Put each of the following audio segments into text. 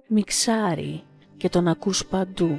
Μιξάρει και τον ακούς παντού.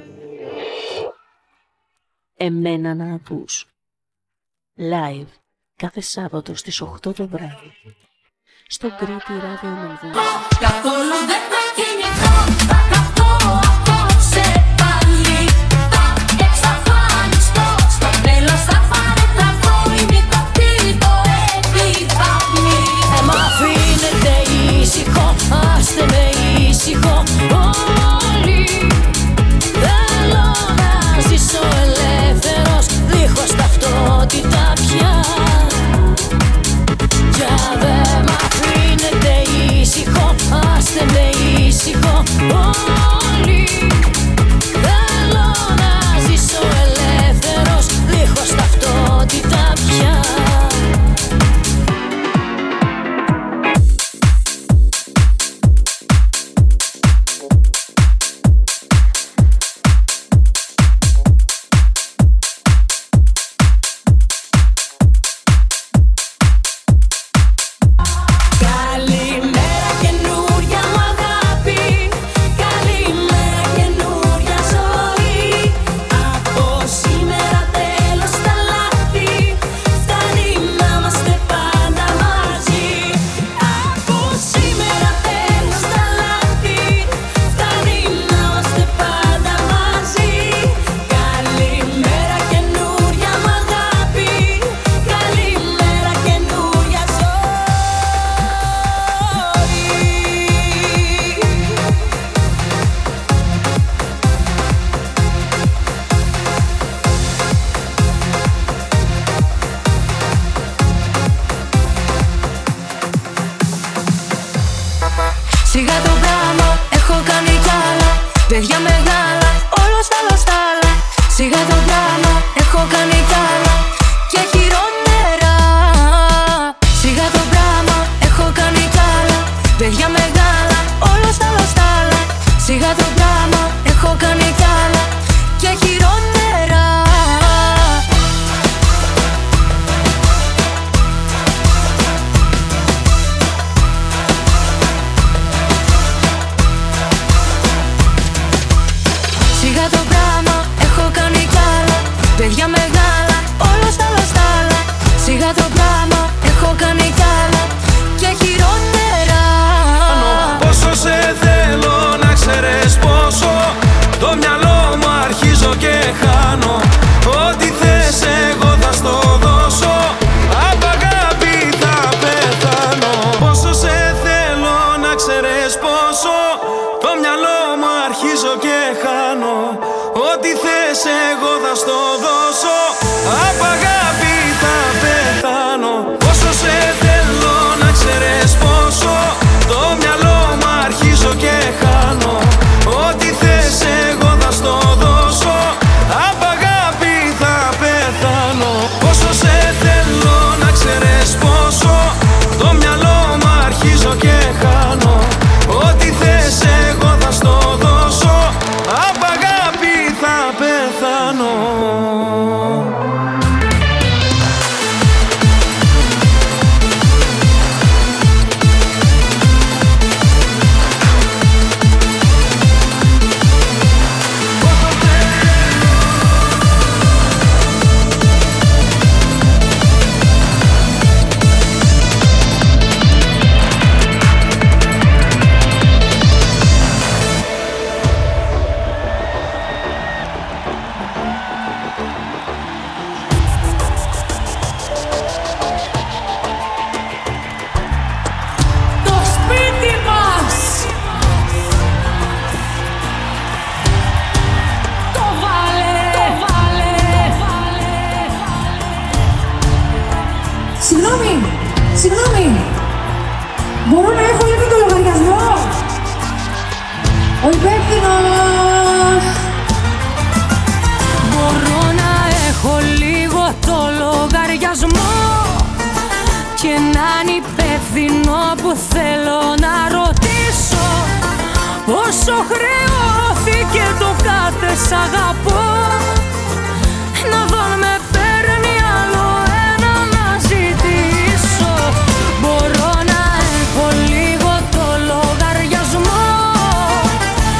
Εμένα να ακούς. Live κάθε Σάββατο στις 8 το βράδυ. Στο Κρήτη Ράδιο Μελβούρνη. Καθόλου δεν θα κινηθώ, θα καθώ απόψε πάλι. Θα εξαφανιστώ, στο τέλος θα παρεταθώ. Ημιτοπή το επιφανή. Μ' αφήνετε ήσυχο, άστε με ήσυχο όλοι. Θέλω να ζήσω ελεύθερος, δίχως ταυτότητα πια. Για δε μ' αφήνετε ήσυχο, άστε με ήσυχο όλοι. Θέλω να ζήσω ελεύθερος, δίχως ταυτότητα πια. Σιγά το πράγμα, έχω κάνει κι άλλα. Παιδιά μεγάλα, όλο στα άλλα. Σιγά το πράγμα, έχω κάνει κι άλλα. Και χειρότερα. Σιγά το πράγμα, έχω κάνει κι άλλα. Παιδιά μεγάλα, όλο στα άλλα. Σιγά το πράγμα, έχω κάνει κι άλλα. Και χειρότερα. Σιγά το πράγμα, έχω κάνει κι άλλα. Παιδιά μεγάλα, όλα στα άλλα. Σιγά το πράγμα, έχω κάνει κι άλλα. Και χειρότερα. Πόσο σε θέλω να ξέρεις πόσο. Το μυαλό μου αρχίζω και χάνω. Ό,τι θες εγώ θα στο δώσω. Απ' αγάπη θα πεθάνω. Πόσο σε θέλω να ξέρεις πόσο. Το μυαλό μου αρχίζω και χάνω. Ό,τι θες εγώ θα στο δώσω. Απ' αγάπη θα πεθάνω. Πόσο σε θέλω να ξέρεις πόσο. Το μυαλό μου αρχίζω και χάνω. Ό,τι θες εγώ θα στο δώσω. Απ' αγάπη θα πεθάνω. Πόσο σε θέλω να ξέρεις πόσο. Το μυαλό μου αρχίζω και χάνω. Ό,τι θες εγώ θα στο δώσω. Απ' αγάπη θα πεθάνω. Το σπίτι μας το βάλε. Συγγνώμη, μπορώ να έχω λίγο το λογαριασμό. Ο υπεύθυνος. Μπορώ να έχω λίγο το λογαριασμό. Και έναν υπεύθυνο που θέλω να ρωτήσω. Πόσο χρεώθηκε το κάθε σ' αγαπώ. Να δω αν με παίρνει άλλο ένα να ζητήσω. Μπορώ να έχω λίγο το λογαριασμό.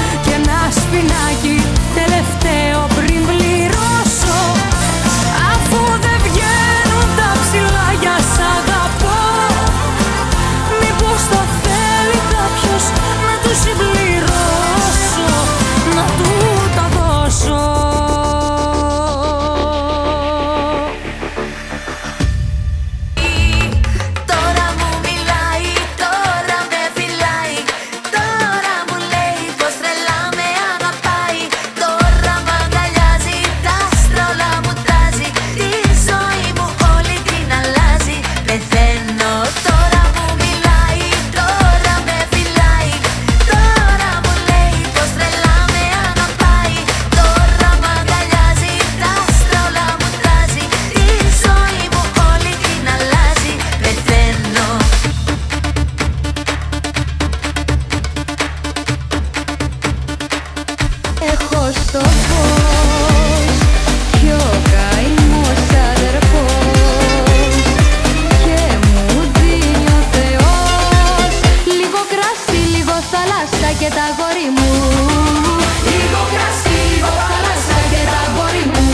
στο φως κι ο καημός αδερφός και μου δίνει ο Θεός λίγο κρασί, λίγο θάλασσα και τα αγόρι μου. Λίγο κρασί, λίγο θάλασσα και τα αγόρι μου.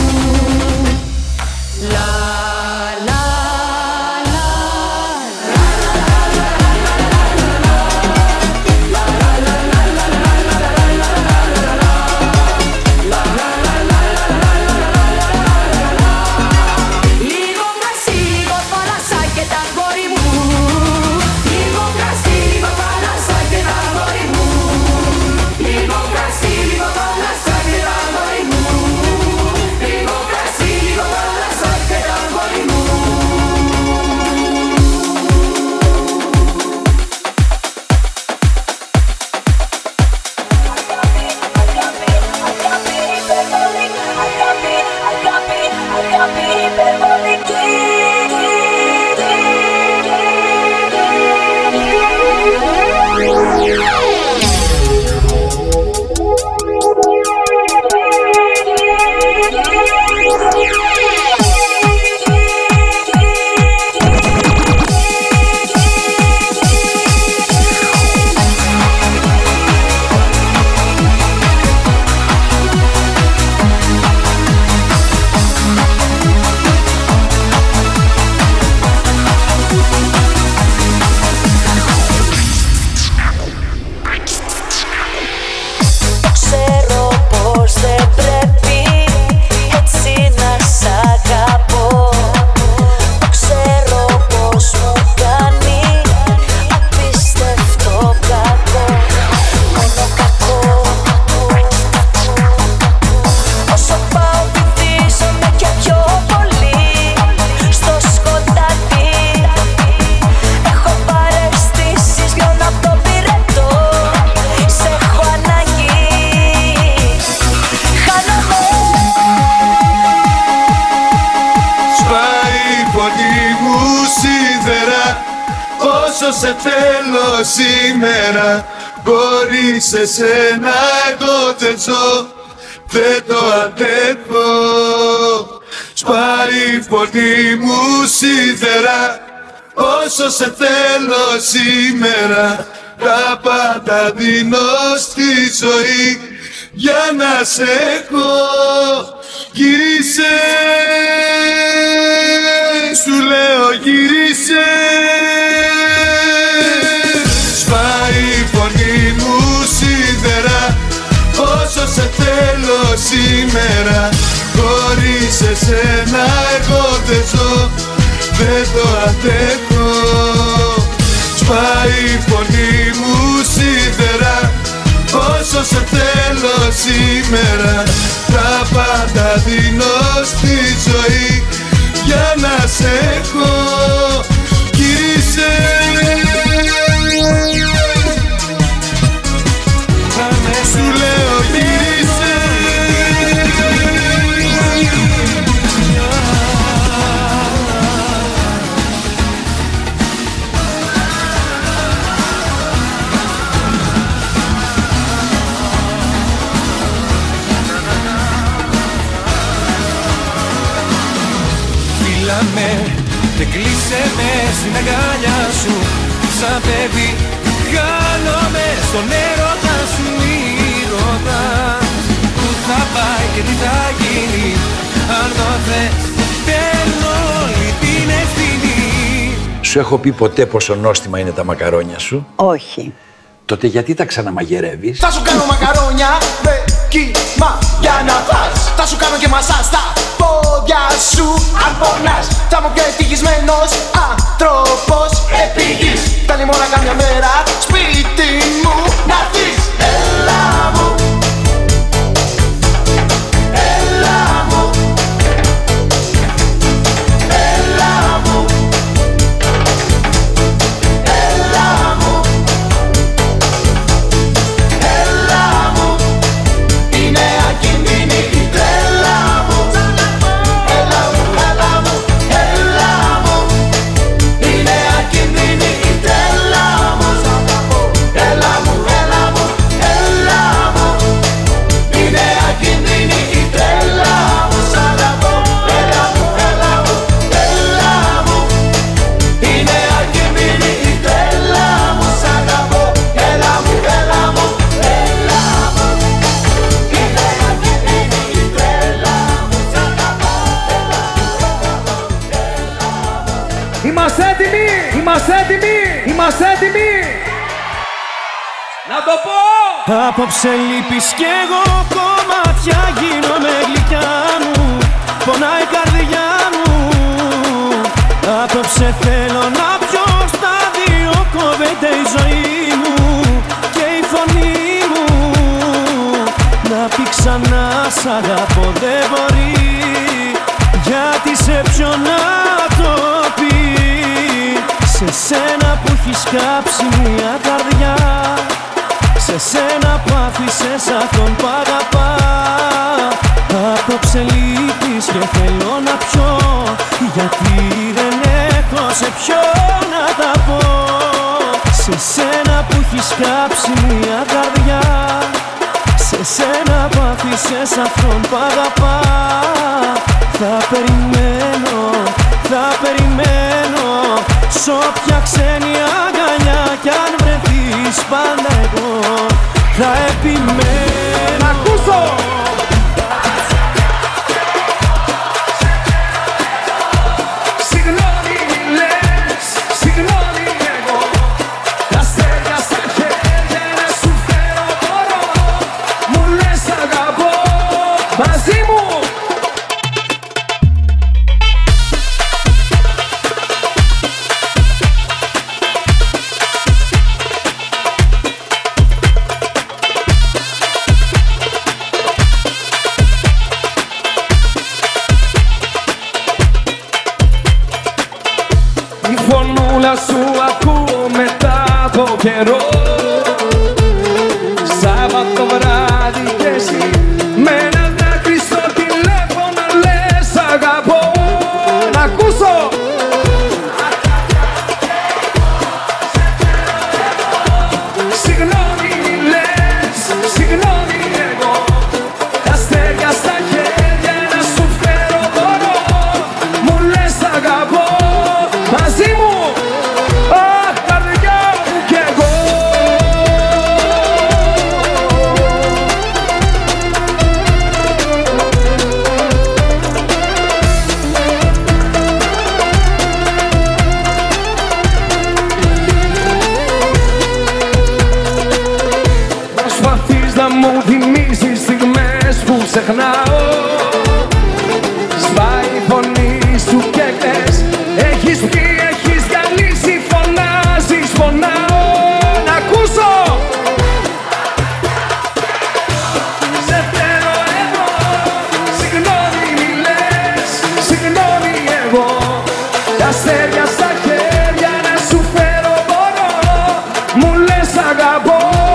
Λα, λα, λα, λίγο κρασί, λίγο θάλασσα και τα αγόρι μου. Λίγο κρασί, λίγο θάλασσα και τα αγόρι μου. Λίγο κρασί, λίγο θάλασσα και τα αγόρι μου. Λίγο κρασί, λίγο θάλασσα και τα αγόρι μου. Σε θέλω σήμερα, χωρίς εσένα εγώ δεν ζω, δεν το αντέχω. Σπάει η φωνή μου σίδερα, όσο σε θέλω σήμερα. Τα πάντα δίνω στη ζωή για να σε έχω. Γύρισε, σου λέω γύρισε. Σπάει η φωνή μου σίδερα, όσο σε θέλω σήμερα. Χωρίς εσένα εγώ δεν ζω, δεν το αντέχω. Σπάει η φωνή μου σίδερα, όσο σε θέλω σήμερα. Τα πάντα δίνω στη ζωή για να σε έχω. Γύρισε, σου λέω γύρισε. Φίλα με και κλείσε με στην αγκαλιά σου. Σαν παιδί χάνομαι στον έρωτα σου. Μη ρωτάς που θα πάει και τι θα γίνει. Αν το θες παίρνω όλη την ευθύνη. Σου έχω πει ποτέ πόσο νόστιμα είναι τα μακαρόνια σου? Όχι. Τότε γιατί τα ξαναμαγειρεύεις? Θα σου κάνω μακαρόνια με κύμα για να φας. Θα σου κάνω και μασά στα πόδια σου αν πονάς. Θα είμαι ο πιο ευτυχισμένος άνθρωπος επί γης. Φτάνει μόνο καμιά μέρα σπίτι μου να έρθεις. Έλα μου, έλα μου, έλα μου, έλα μου, έλα μου. Είναι ακίνδυνη η τρέλα μου. Έλα μου, έλα μου, έλα μου. Είναι ακίνδυνη η τρέλα μου. Έλα μου, έλα μου, Απόψε λείπεις κι εγώ κομμάτια γίνομαι γλυκιά μου, πονάει η καρδιά μου. Απόψε θέλω να πιω στα δύο κόβεται η ζωή μου και η φωνή μου. Να πει ξανά σ' αγαπώ δεν μπορεί, γιατί σε ποιον να το πει. Σε σένα που έχεις κάψει μια καρδιά, σε σένα που άφησες αυτόν που αγαπά. Απόψε λείπεις και θέλω να πιω, γιατί δεν έχω σε ποιο να τα πω. Σε σένα που έχεις κάψει μια καρδιά, σε σένα που άφησες αυτόν που αγαπά. Θα περιμένω, θα περιμένω σ' όποια ξένη αγκαλιά κι αν βρεθείς πάντα εγώ θα επιμένω. Να ακούσω! Συγγνώμη λες, συγγνώμη εγώ, τα αστέρια στα χέρια να σου φέρω μπορώ. Μου λες αγαπώ, μαζί μου. Σου ακούω μετά από καιρό, Σάββατο βράδυ κι εσύ με ένα δάκρυ στο τηλέφωνο λες αγαπώ. Να ακούσω! Συγγνώμη λες, συγγνώμη εγώ, τα αστέρια στα χέρια να σου φέρω μπορώ. Μου λες αγαπώ, μαζί μου. Μου θυμίζεις στιγμές που ξεχνάω, σπάει η φωνή σου και κλαις. Έχεις πει, έχεις γυαλίσει, φωνάζεις, φωνάω. Να ακούσω! Σε θέλω εδώ, συγγνώμη μη λες, συγγνώμη εγώ, τα αστέρια στα χέρια να σου φέρω μπορώ. Μου λες αγαπώ.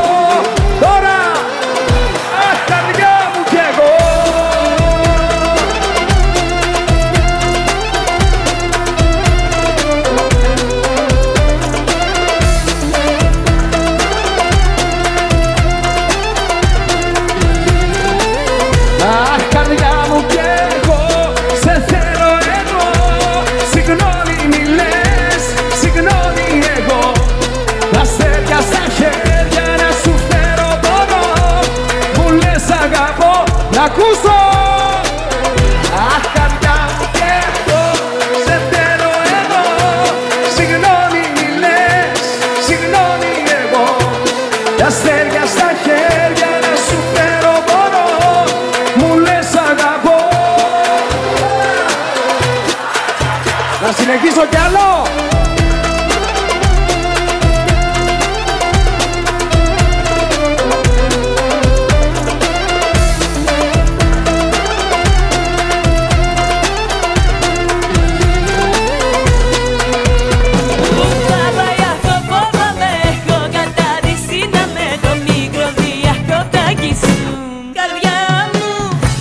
Ακούσω! Αχ, καρδιά μου και εγώ, σε θέλω εδώ. Συγγνώμη μη λες, συγγνώμη εγώ, τα αστέρια στα χέρια να σου φέρω μπορώ. Μου λες αγαπώ. Να συνεχίσω κι άλλο!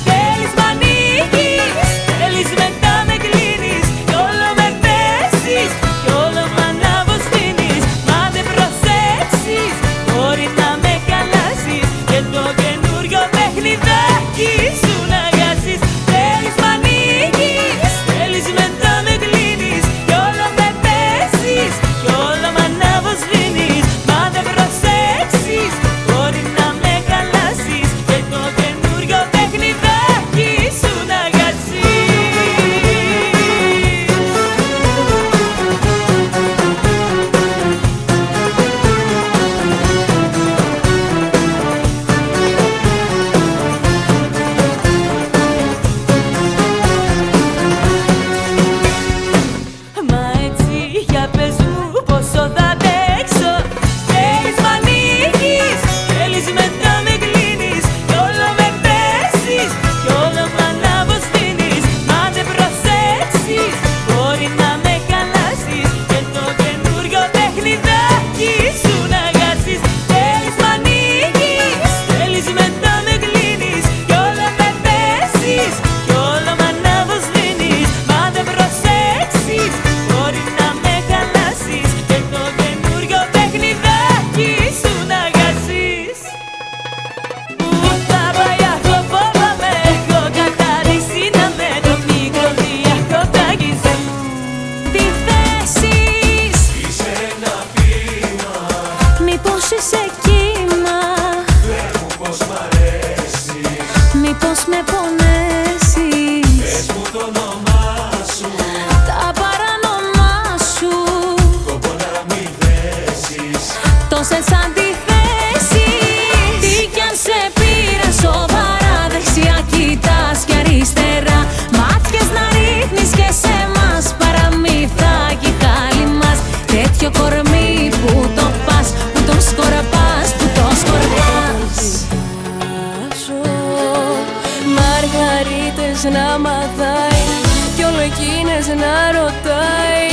Θέλεις μετά με κλείνεις κι όλο με πέσεις. εκείνος να μαθάει κι όλο εκείνες να ρωτάει.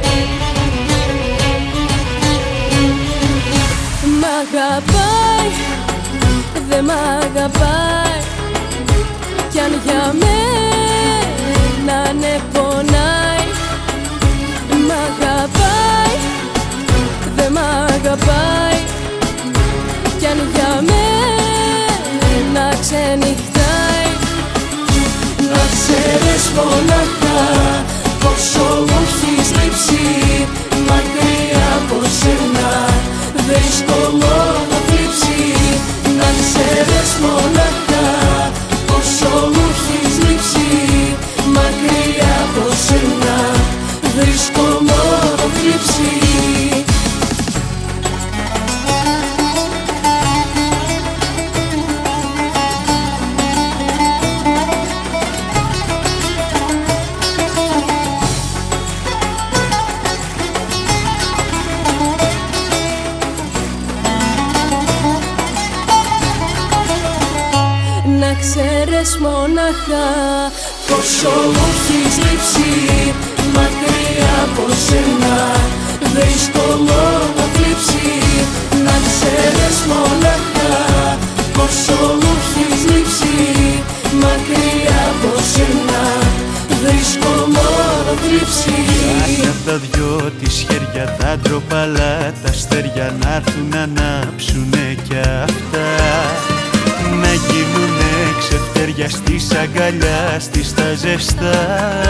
Μ' αγαπάει, δε μ' αγαπάει κι αν για μένα ναι πονάει. Μ' αγαπάει, δε μ' αγαπάει κι αν για μένα ξενυχτάει. Να ξέρεις μονάχα πόσο μου έχεις λείψει, μακριά από σένα βρίσκω μόνο θλίψη. Να ξέρεις μονάχα πόσο μου έχεις λείψει, μακριά από σένα βρίσκω μόνο θλίψη. Να ξέρεις μονάχα πόσο μου έχεις λείψει, μακριά από σένα βρίσκω μόνο θλίψη. Να ξέρεις μονάχα πόσο μου έχεις λείψει, μακριά από σένα βρίσκω μόνο θλίψη. Άσε απ' τα δυο της χέρια τα ντροπαλά τα αστέρια να έρθουν να ανάψουνε κι αυτά, να γίνουνε ξεφτέρια στις αγκαλιά, στις τα ζεστά.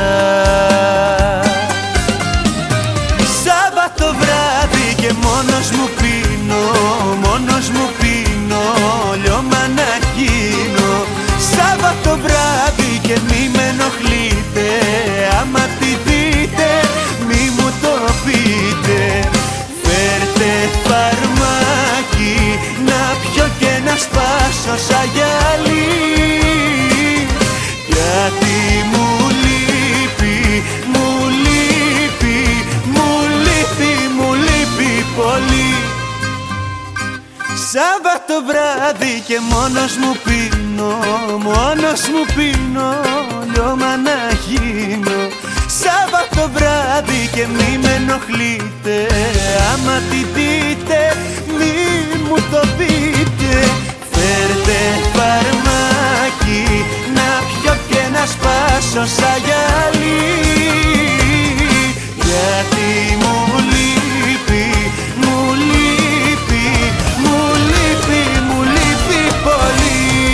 Σάββατο βράδυ και μόνος μου πίνω, μόνος μου πίνω, λιώμα να γίνω. Σάββατο βράδυ και μη με ενοχλείτε, άμα τη δείτε μη μου το πείτε. Φέρτε φαρμάκι να πιω και να σπάσω σαν γυαλί, γιατί μου λείπει, μου λείπει, μου λείπει, μου λείπει πολύ. Σάββατο βράδυ και μόνος μου πίνω, μόνος μου πίνω, λιώμα να γίνω. Σάββατο βράδυ και μη με ενοχλείτε, άμα τη δείτε μη μου το πείτε. Φέρτε φαρμάκι να πιω και να σπάσω σαν γυαλί, γιατί μου λείπει, μου λείπει, μου λείπει, μου λείπει πολύ.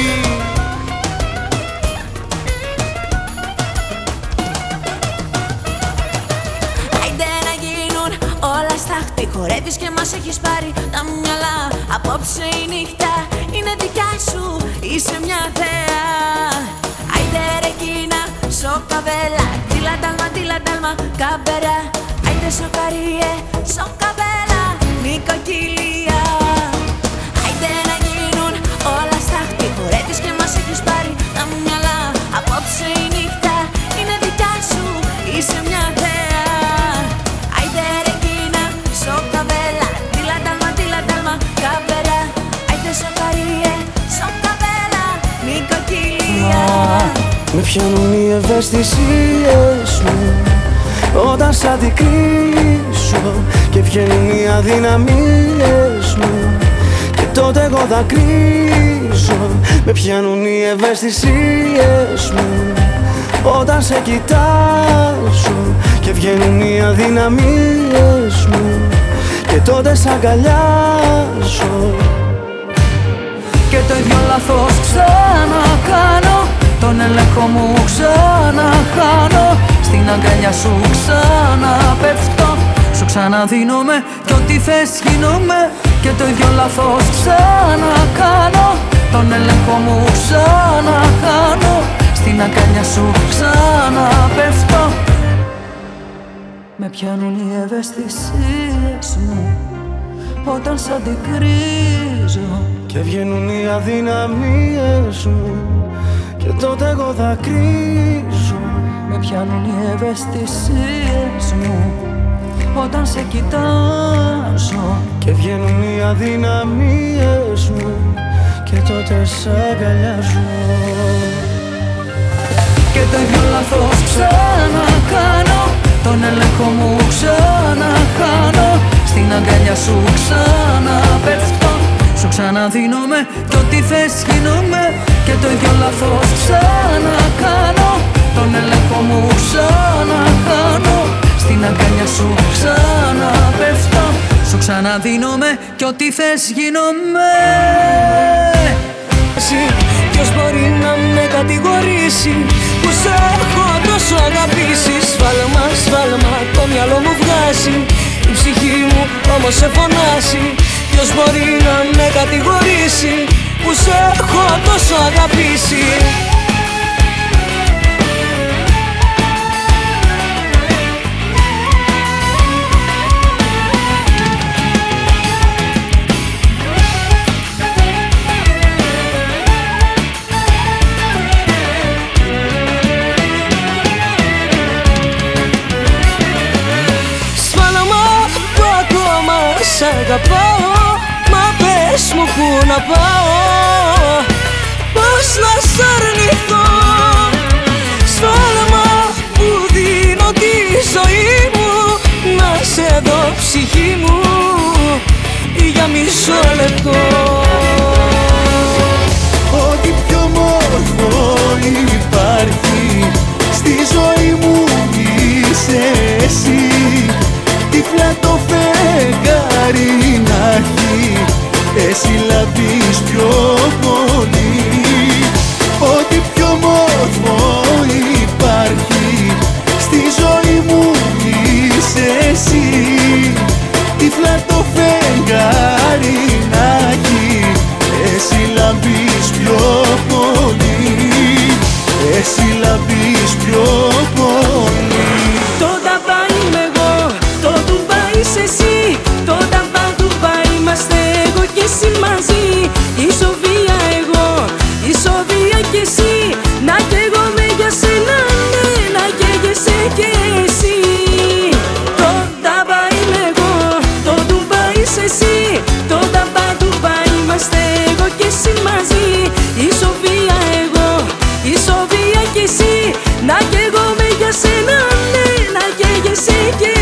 Όλα στάχτη, χορεύεις και μας έχεις πάρει τα μυαλά. Απόψε η νύχτα είναι δικιά σου, είσαι μια θέα. Άιντε ρε κίνα, σοκαβέλα, τίλα τάλμα, καμπέρα. Άιντε σοκαριέ, σοκαβέλα, νοικοκυλία. Άιντε να γίνουν όλα στάχτη, χορεύεις και μας έχεις πάρει τα μυαλά. Απόψε η νύχτα είναι δικιά σου, είσαι μια θέα. Άιντε ρε κίνα, σοκαβέλα, τίλα τάλμα, καμπέρα. Άιντε σοκαριέ, σοκαβέλα, νοικοκυλία. Με πιάνουν οι ευαισθησίες μου όταν σ' αντικρίσω και βγαίνουν οι αδυναμίες μου και τότε εγώ δακρύζω. Με πιάνουν οι ευαισθησίες μου όταν σε κοιτάζω και βγαίνουν οι αδυναμίες μου και τότε σ' αγκαλιάζω. Και το ίδιο λάθος ξανακάνω, τον έλεγχο μου ξαναχάνω, στην αγκαλιά σου ξαναπέφτω, σου ξαναδίνομαι κι ό,τι θες γίνομαι. Και το ίδιο λάθος ξανακάνω, τον έλεγχο μου ξαναχάνω, στην αγκαλιά σου ξαναπέφτω. Με πιάνουν οι ευαισθησίες μου όταν σ' αντικρίζω και βγαίνουν οι αδυναμίες μου και τότε εγώ δακρύζω. Με πιάνουν οι ευαισθησίες μου όταν σε κοιτάζω και βγαίνουν οι αδυναμίες μου και τότε σ' αγκαλιάζω. Και και το ίδιο λάθος ξανακάνω. Τον έλεγχο μου ξαναχάνω, στην αγκαλιά σου ξαναπέφτω. Σου ξαναδίνομαι κι ό,τι θες γίνομαι, και το ίδιο λάθος ξανακάνω. Τον έλεγχο μου ξαναχάνω, στην αγκαλιά σου ξαναπέφτω. Σου ξαναδίνομαι κι ό,τι θες γίνομαι. Ποιος μπορεί να με κατηγορήσει που σ' έχω τόσο αγαπήσει? Σφάλμα, σφάλμα, το μυαλό μου βγάζει, η ψυχή μου όμως σε φωνάζει. Ποιος μπορεί να με κατηγορήσει που σ' έχω τόσο αγαπήσει? Σ' αγαπάω, μα πες μου πού να πάω, πώς να σ' αρνηθώ? Σφάλμα που δίνω τη ζωή μου, να σε δω ψυχή μου για μισό λεπτό. Ό,τι πιο όμορφο υπάρχει στη ζωή μου είσαι εσύ. Τύφλα το φεγγάρι να έχει, εσύ λαμπείς πιο πολύ. Ό,τι πιο όμορφο υπάρχει στη ζωή μου είσαι εσύ. Τύφλα το φεγγάρι να έχει, εσύ λαμπείς πιο πολύ. Εσύ λαμπείς πιο πολύ. Το ταμπά είμαι εγώ, το Ντουμπάι είσαι εσύ. Το ταμπά Ντουμπάι είμαστε εγώ και εσύ μαζί. Η Σοφία εγώ, η Σοφία και εσύ. Να καίγομαι για σένα, ναι, να καίγεσαι και εσύ. Το ταμπά είμαι εγώ, το Ντουμπάι είσαι εσύ. Το ταμπά Ντουμπάι είμαστε εγώ και εσύ μαζί. Η Σοφία εγώ, η Σοφία και εσύ. Να καίγομαι για σένα, ναι, να καίγεσαι και